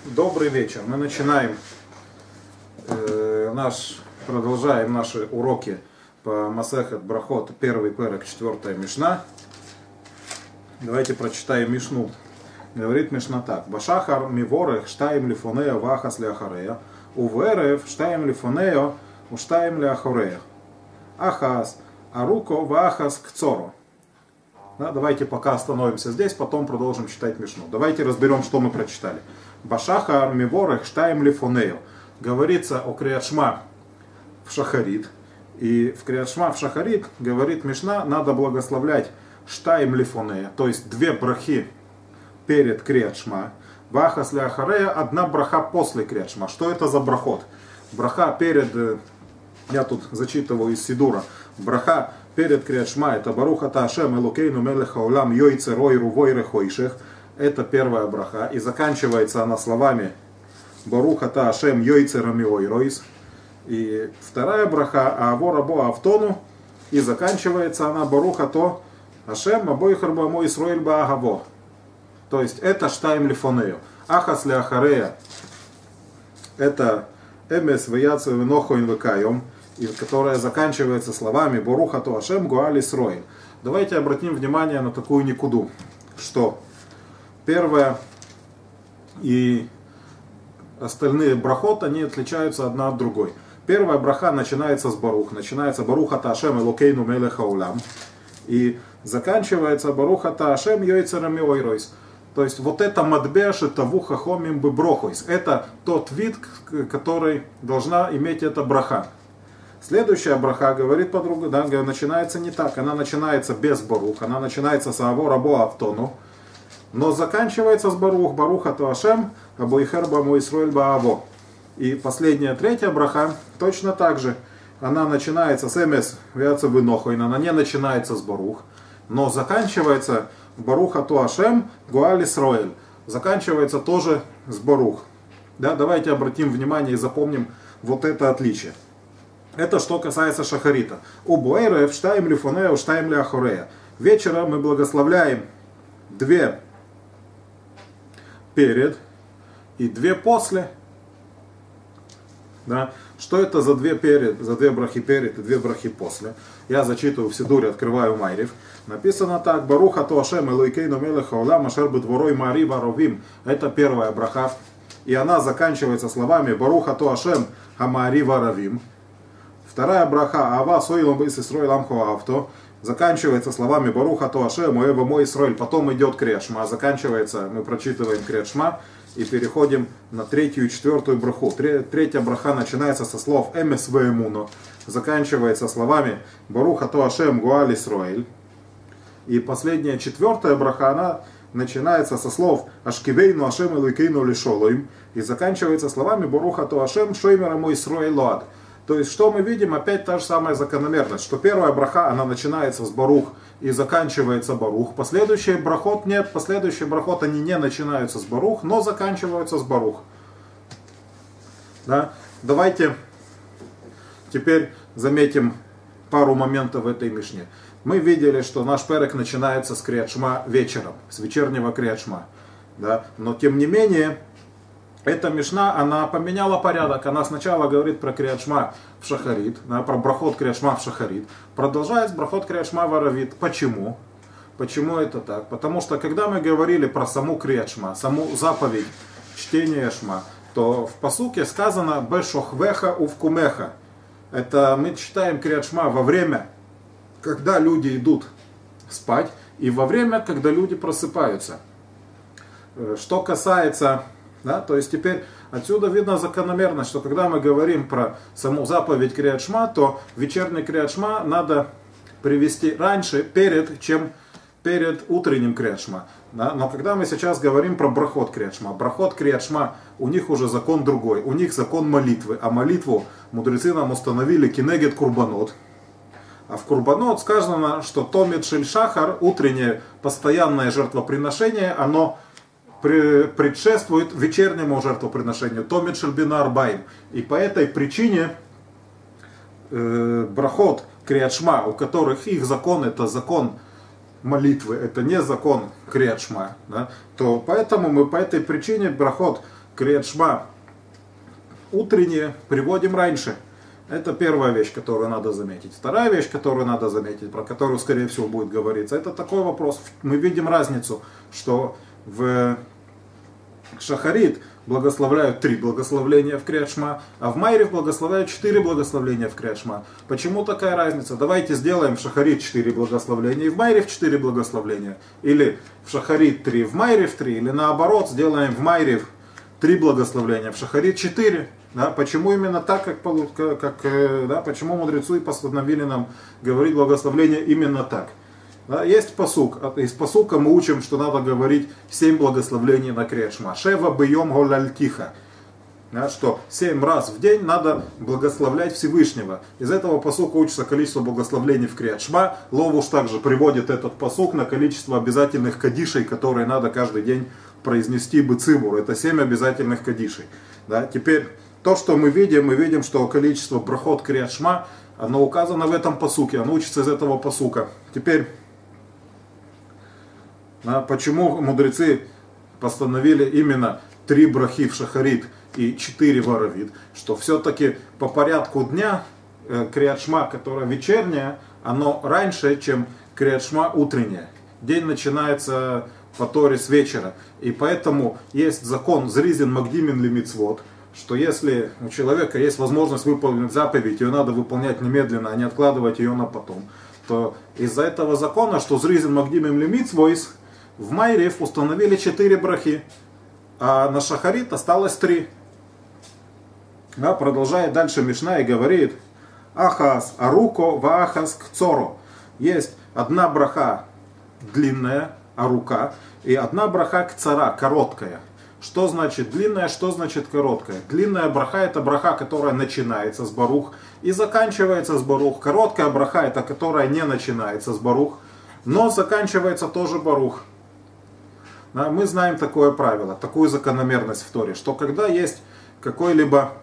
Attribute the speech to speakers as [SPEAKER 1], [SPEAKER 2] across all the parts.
[SPEAKER 1] Добрый вечер. Мы начинаем продолжаем наши уроки по Масехет Брахот, первый перек, 4 Мишна. Давайте прочитаем Мишну. Говорит Мишна так: Башахар миворех штаим лифонея вахас ляхарея, уверев штаим лифонея уштаим ляхарея. Ахас аруко вахас кцоро. Да, давайте пока остановимся здесь, потом продолжим читать Мишну. Давайте разберем, что мы прочитали. Башахар миворех штаим лифонею. Говорится о Криат Шма в Шахарит. И в Криат Шма в Шахарит, говорит Мишна, надо благословлять штаим лифонея, то есть две брахи перед Криат Шма. Вахас ляхарея, одна браха после Криат Шма. Что это за брахот? Браха перед, я тут зачитываю из Сидура, браха перед Криат Шма это Барух ата Ашем Элокейну мелех хаолам йойце рой рувой рехойшех. Это первая браха. И заканчивается она словами Барух ата Ашем йойце рамиой ройс. И вторая браха Аавора бо автону. И заканчивается она Барух ато Ашем абойхар ба мой Исроэль ба агаво. То есть это штаим лифонею. Ахас ляхарея это эмес ваяцу венохоин векайом, и которая заканчивается словами Барух ато Ашем гуаль Исроэль. Давайте обратим внимание на такую никуду, что первая и остальные брахот, они отличаются одна от другой. Первая браха начинается с Барух, начинается Барух ата Ашем Элокейну мелех хаолам, и заканчивается Барух ата Ашем йойце рамиой ройс. То есть вот это мадбеш, это вуха хомим бы брохойс. Это тот вид, который должна иметь эта браха. Следующая браха, говорит подруга, да, начинается не так. Она начинается без Барух, она начинается с Аавора бо автону, но заканчивается с Барух, Барух ато Ашем абойхар ба мой Исроэль ба агаво. И последняя, третья браха, точно так же. Она начинается с эмес вяца вынохойн, она не начинается с Барух, но заканчивается Барух ато Ашем гуаль Исроэль. Заканчивается тоже с Барух. Да, давайте обратим внимание и запомним вот это отличие. Это что касается Шахарита. У Буэрев штаим лифонея, штаим ляхорея. Вечером мы благословляем две перед и две после. Да? Что это за две перед, за две брахи перед и две брахи после? Я зачитываю в Сидуре, открываю Майрев. Написано так: Барух ато Ашем Элокейну мелех хаолам ашер бедворой мари варовим. Это первая браха. И она заканчивается словами Барух ато Ашем хамари варовим. Вторая браха Ава соилом бис Исроэль амхо авто. Заканчивается словами Барух ато Ашем эва мой Исроэль. Потом идет Криат Шма. Заканчивается, мы прочитываем Криат Шма и переходим на третью и четвертую браху. Третья браха начинается со слов Эмес веэмуно. Заканчивается словами Барух ато Ашем гуаль Исроэль. И последняя, четвертая браха, она начинается со слов Ашкивейну Ашем Элокейну лишолоим. И заканчивается словами Барух ато Ашем шоймера мой Исроэль лоад. То есть, что мы видим? Опять та же самая закономерность, что первая браха, она начинается с Барух и заканчивается Барух. Последующие брахот нет, последующие брахот, они не начинаются с Барух, но заканчиваются с Барух. Да? Давайте теперь заметим пару моментов в этой Мишне. Мы видели, что наш перек начинается с Криат Шма вечером, с вечернего Криат Шма. Да? Но тем не менее, эта Мишна, она поменяла порядок. Она сначала говорит про Криат Шма в Шахарит, да, про брахот Криат Шма в Шахарит, продолжает с брахот Криат Шма в Аравит. Почему? Почему это так? Потому что когда мы говорили про саму Криат Шма, саму заповедь чтения Шма, то в пасуке сказано «Бешохвеха увкумеха». Это мы читаем Криат Шма во время, когда люди идут спать, и во время, когда люди просыпаются. Что касается... Да, то есть теперь отсюда видно закономерность, что когда мы говорим про саму заповедь Криат Шма, то вечерний Криат Шма надо привести раньше, чем перед утренним Криат Шма. Да? Но когда мы сейчас говорим про брахот Криат Шма, брахот Криат Шма, у них уже закон другой, у них закон молитвы, а молитву мудрецы нам установили кинегет курбанот. А в курбанот сказано, что томит шель шахар, утреннее постоянное жертвоприношение, оно предшествует вечернему жертвоприношению, томит шельбина арбаим. И по этой причине брахот Криат Шма, у которых их закон это закон молитвы, это не закон Криат Шма, да, то поэтому мы по этой причине брахот Крият Шма утренние приводим раньше. Это первая вещь, которую надо заметить. Вторая вещь, которую надо заметить, про которую, скорее всего, будет говориться, это такой вопрос. Мы видим разницу, что в Шахарит благословляют 3 благословления в Крият Шма, а в Майрев благословляют 4 благословения в Крият Шма. Почему такая разница? Давайте сделаем в Шахарит 4 благословения и в Майрев 4 благословения. Или в Шахарит 3, в Майрев 3, или наоборот, сделаем в Майрев 3 благословения, в Шахарит 4. Да, почему именно так, почему мудрецы постановили нам говорить благословление именно так? Да, есть пасук. Из пасука мы учим, что надо говорить 7 благословений на Крият Шма. Шева бьем голяльтиха. Да, что 7 раз в день надо благословлять Всевышнего. Из этого пасука учится количество благословлений в Крият Шма. Ловуш также приводит этот пасук на количество обязательных кадишей, которые надо каждый день произнести бецибур. Это 7 обязательных кадишей. Да, теперь то, что мы видим, что количество брахот Крият Шма, оно указано в этом пасуке, оно учится из этого пасука. Теперь, почему мудрецы постановили именно 3 брахи в Шахарит и 4 в Аравит, что все-таки по порядку дня Крият Шма, которая вечерняя, оно раньше, чем Крият Шма утренняя. День начинается по Торе с вечера. И поэтому есть закон «Зризин магдимин лимицвот», что если у человека есть возможность выполнить заповедь, ее надо выполнять немедленно, а не откладывать ее на потом, то из-за этого закона, что «Зризин магдимин лимицвойс», в Майрев установили 4 брахи, а на Шахарит осталось 3. Да, продолжает дальше Мишна и говорит: «Ахас аруко ваахас кцоро». Есть одна браха длинная, арука, и одна браха кцара, короткая. Что значит длинная, что значит короткая? Длинная браха — это браха, которая начинается с барух и заканчивается с барух. Короткая браха — это которая не начинается с барух, но заканчивается тоже барух. Да, мы знаем такое правило, такую закономерность в Торе, что когда есть какая-либо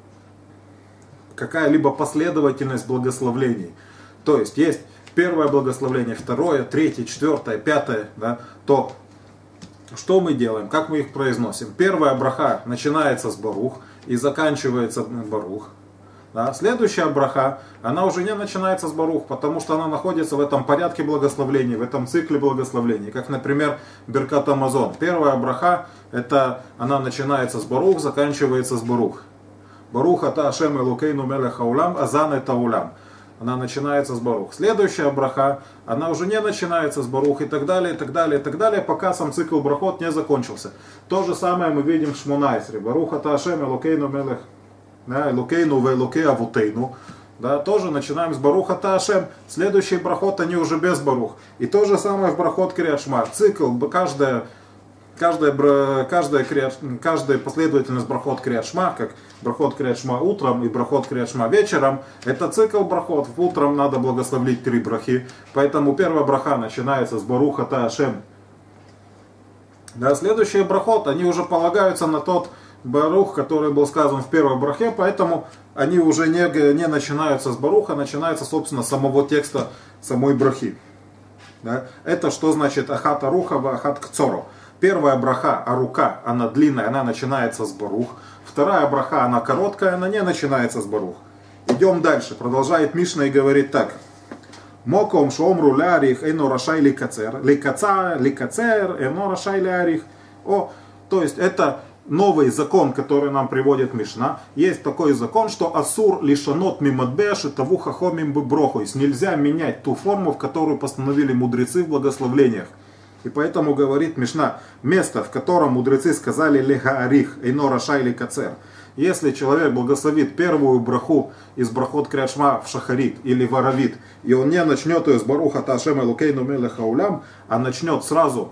[SPEAKER 1] последовательность благословлений, то есть есть первое благословление, второе, третье, четвертое, пятое, да, то что мы делаем? Как мы их произносим? Первая браха начинается с барух и заканчивается барух. Да? Следующая браха, она уже не начинается с барух, потому что она находится в этом порядке благословений, в этом цикле благословений. Как, например, Беркат Амазон. Первая браха, она начинается с барух, заканчивается с барух. Барух ата Ашем Элокейну мелех хаулам, азан это улам. Она начинается с барух. Следующая браха, она уже не начинается с барух, и так далее, и так далее, и так далее, пока сам цикл брахот не закончился. То же самое мы видим в Шмона-Эсре. Барух ата Ашем Элокейну мелех, Элокейну ве Элокей авутейну. Да, тоже начинаем с барух ата Ашем. Следующий брахот, они уже без барух. И то же самое в брахот Крият Шма. Цикл, каждая последовательность брахот Крият Шма, как брахот Крият Шма утром и брахот Крият Шма вечером, это цикл брахот. Утром надо благословить 3 брахи, поэтому первая браха начинается с барух ата Ашем. Да, следующие брахот, они уже полагаются на тот барух, который был сказан в первой брахе, поэтому они уже не начинаются с баруха, начинаются, собственно, с самого текста самой брахи. Да? Это что значит ахат аруха ва ахат кцоро. Первая браха, арука, она длинная, она начинается с барух. Вторая браха, она короткая, она не начинается с барух. Идем дальше. Продолжает Мишна и говорит так. Моком шомру лярих эно рашай ликацер. Ликацер эно рашай лярих. То есть это новый закон, который нам приводит Мишна. Есть такой закон, что асур лишанот мимадбеш таву хахомим беброху. Нельзя менять ту форму, в которую постановили мудрецы в благословлениях. И поэтому говорит Мишна, место, в котором мудрецы сказали лехаарих, эйно рашай ликацер. Если человек благословит первую браху из брахот Крият Шма в Шахарит или в Аравит, и он не начнет ее с барух ата Ашем Элокейну мелех хаулам, а начнет сразу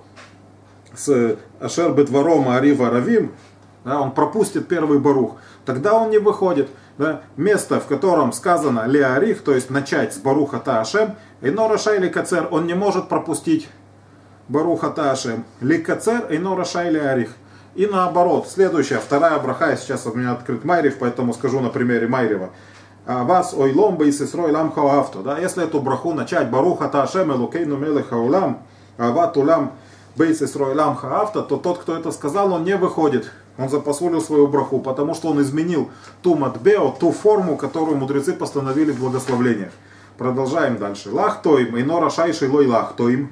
[SPEAKER 1] с Ашер бедваром аарив аравим, да, он пропустит первый барух, тогда он не выходит. Да, место, в котором сказано леарих, то есть начать с барух ата Ашем, эйно рашай ликацер, он не может пропустить барух ата Ашем. Ликацер эйно рашай леарих. И наоборот, следующая, вторая браха, сейчас у меня открыт Майрев, поэтому скажу на примере Майрева. Вас ойлом бейсисрой лам хаавто. Да, если эту браху начать барух ата Ашем элокейну мелех хаулам, ават улам бейсисрой лам хаавто, то тот, кто это сказал, он не выходит. Он запасулил свою браху, потому что он изменил ту матбео, ту форму, которую мудрецы постановили в благословлениях. Продолжаем дальше. Лахтоим, ино рашайший лой лахтоим.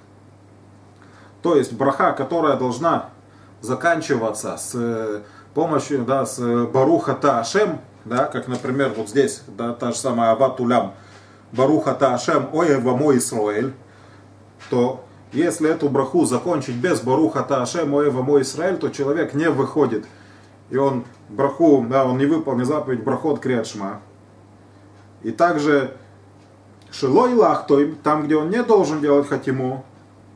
[SPEAKER 1] То есть браха, которая должна заканчиваться с помощью, да, с Баруха Та Ашем, да, как, например, вот здесь, да, та же самая Ават Улям, Баруха Та Ашем, ой, вамо Исраэль, то если эту браху закончить без Баруха Та Ашем, ой, вамо Исраэль, то человек не выходит. И он браху, да, он не выполнил заповедь брахот Криат Шма. И также Шилой Лахтойм, там, где он не должен делать хатиму,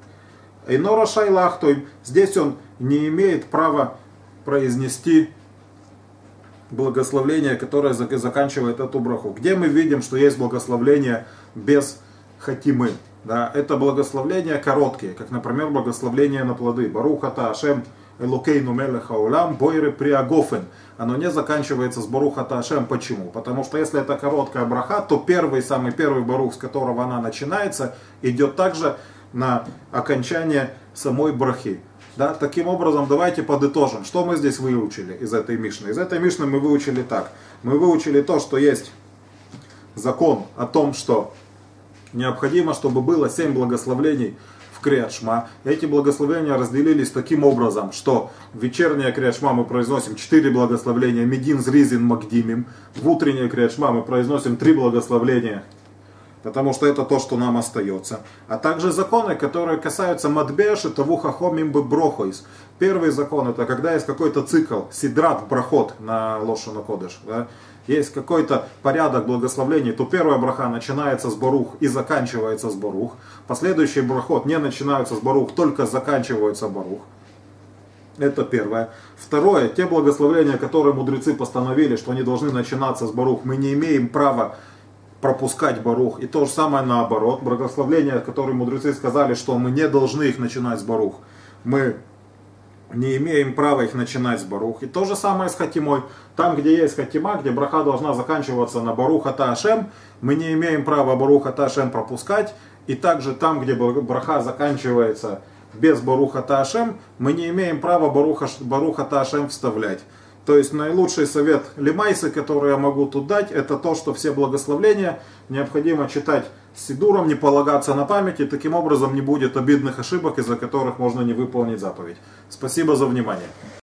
[SPEAKER 1] Эйно Рашай Лахтойм, здесь он не имеет права произнести благословление, которое заканчивает эту браху. Где мы видим, что есть благословление без хатимы? Да, это благословления короткие, как, например, благословление на плоды. Баруха Та Ашем Элокейну Мелеха Улам Бойры Приагофен. Оно не заканчивается с Баруха Та Ашем. Почему? Потому что если это короткая браха, то самый первый барух, с которого она начинается, идет также на окончание самой брахи. Да, таким образом, давайте подытожим, что мы здесь выучили из этой Мишны. Из этой Мишны мы выучили так. Мы выучили то, что есть закон о том, что необходимо, чтобы было 7 благословлений в Криат Шма. Эти благословения разделились таким образом, что в вечернее Криат Шма мы произносим 4 благословения Медин, Зризин, Магдимим. В утреннее Криат Шма мы произносим 3 благословения, потому что это то, что нам остается. А также законы, которые касаются Матбеш и Таву Хахомим Брохойс. Первый закон — это когда есть какой-то цикл, сидрат брахот на Лошона Кодеш. Да? Есть какой-то порядок благословлений, то первая браха начинается с Барух и заканчивается с Барух. Последующие брахот не начинаются с Барух, только заканчиваются Барух. Это первое. Второе, те благословления, которые мудрецы постановили, что они должны начинаться с Барух, мы не имеем права пропускать Барух. И то же самое наоборот. Благословления, которые мудрецы сказали, что мы не должны их начинать с Барух, мы не имеем права их начинать с Барух. И то же самое с хатимой. Там, где есть хатима, где браха должна заканчиваться на Баруха Та Ашем, мы не имеем права Баруха Та Ашем пропускать. И также там, где браха заканчивается без Баруха Та Ашем, мы не имеем права Баруха Та Ашем вставлять. То есть наилучший совет лимайсы, который я могу тут дать, это то, что все благословления необходимо читать с сидуром, не полагаться на память, и таким образом не будет обидных ошибок, из-за которых можно не выполнить заповедь. Спасибо за внимание.